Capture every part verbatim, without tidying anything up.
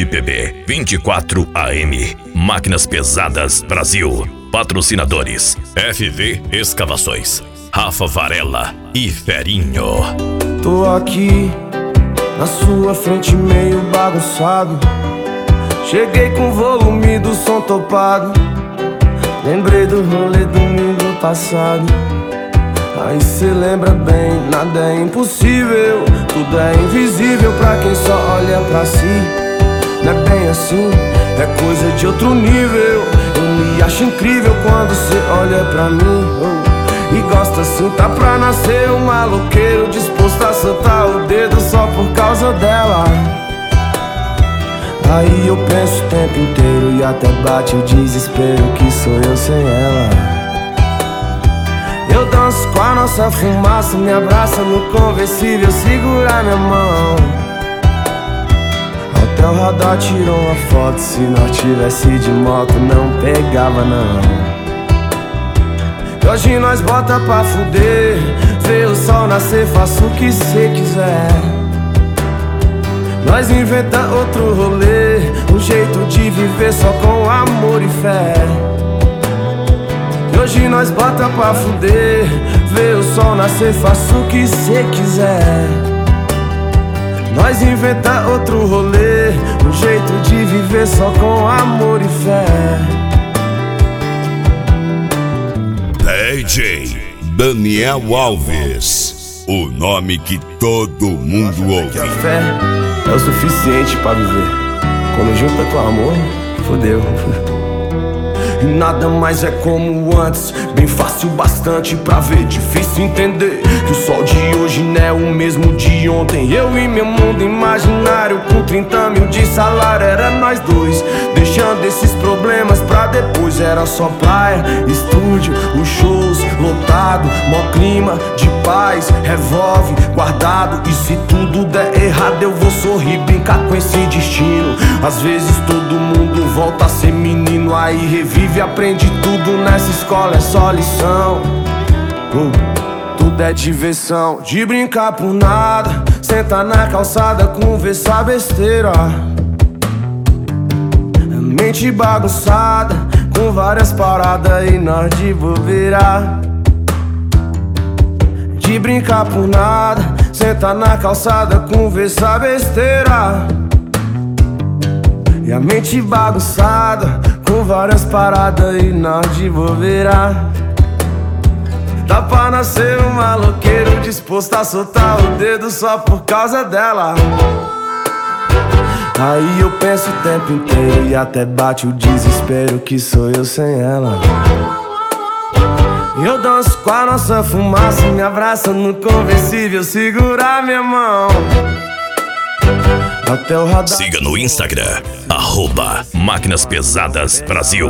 M P B vinte e quatro A M. Máquinas Pesadas Brasil. Patrocinadores: F V Escavações, Rafa Varela e Ferinho. Tô aqui na sua frente meio bagunçado. Cheguei com o volume do som topado. Lembrei do rolê domingo passado. Aí cê lembra bem, nada é impossível. Tudo é invisível pra quem só olha pra si. Não é bem assim, é coisa de outro nível. Eu me acho incrível quando cê olha pra mim, oh. E gosta assim, tá pra nascer um maloqueiro disposto a soltar o dedo só por causa dela. Aí eu penso o tempo inteiro e até bate o desespero que sou eu sem ela. Eu danço com a nossa fumaça, me abraça no conversível, segura minha mão. Até o radar tirou uma foto, se nós tivesse de moto não pegava não. E hoje nós bota pra fuder, vê o sol nascer, faça o que cê quiser. Nós inventa outro rolê, um jeito de viver só com amor e fé. E hoje nós bota pra fuder, vê o sol nascer, faça o que cê quiser. Nós inventa outro rolê, um jeito de viver só com amor e fé. D J Daniel Alves, o nome que todo mundo ouve. A fé é o suficiente pra viver. Quando junta com amor, fodeu. E nada mais é como antes, bem fácil bastante pra ver. Difícil entender que o sol de hoje não é o mesmo de ontem. Eu e meu mundo imaginário com trinta mil de salário. Era nós dois, deixando esses problemas pra depois. Era só praia, estúdio, os shows lotado, mó clima de paz, revólver guardado. E se tudo der errado eu vou sorrir, brincar com esse destino. Às vezes todo mundo volta a ser menino, aí revive e aprende tudo nessa escola, é só lição. uh, Tudo é diversão, de brincar por nada. Senta na calçada, conversar besteira. Mente bagunçada, com várias paradas e nós de bobeira. De brincar por nada, senta na calçada, conversar besteira. E a mente bagunçada, com várias paradas e nós de bobeira. Tá pra nascer um maloqueiro disposto a soltar o dedo só por causa dela. Aí eu penso o tempo inteiro e até bate o desespero que sou eu sem ela. Eu danço com a nossa fumaça, me abraça no conversível, segura minha mão. Até o radar. Siga no Instagram, arroba Máquinas Pesadas Brasil.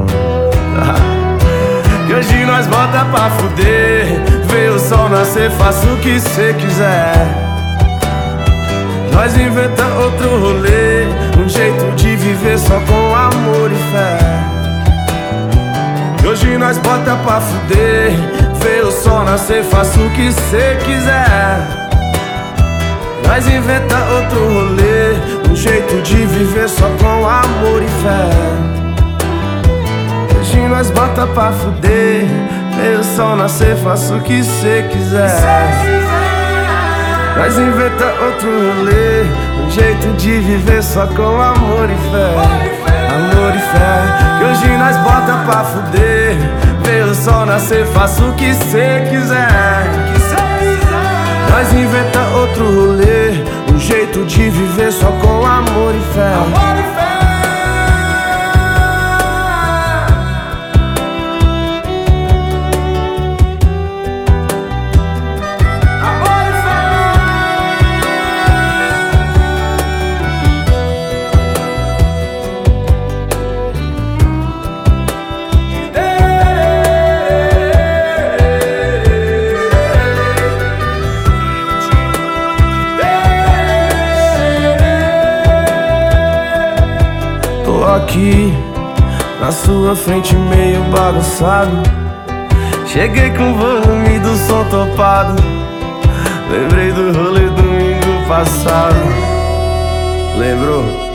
E hoje nós bota pra fuder, vê o sol nascer, faça o que cê quiser. Nós inventa outro rolê, um jeito de viver só com amor e fé. E hoje nós bota pra fuder, vê o sol nascer, faça o que cê quiser. Nós inventa outro rolê, um jeito de viver só com amor e fé. Hoje nós bota pra fuder, vê o sol nascer, faça o que cê quiser. Nós inventa outro rolê, um jeito de viver só com amor e fé. Amor e fé. Que hoje nós bota pra fuder, vê o sol nascer, faça o que cê quiser. Nós inventa outro rolê, um jeito de viver só com amor e fé. Amor e fé. Amor e aqui na sua frente meio bagunçado. Cheguei com o volume do som topado. Lembrei do rolê domingo passado. Lembrou?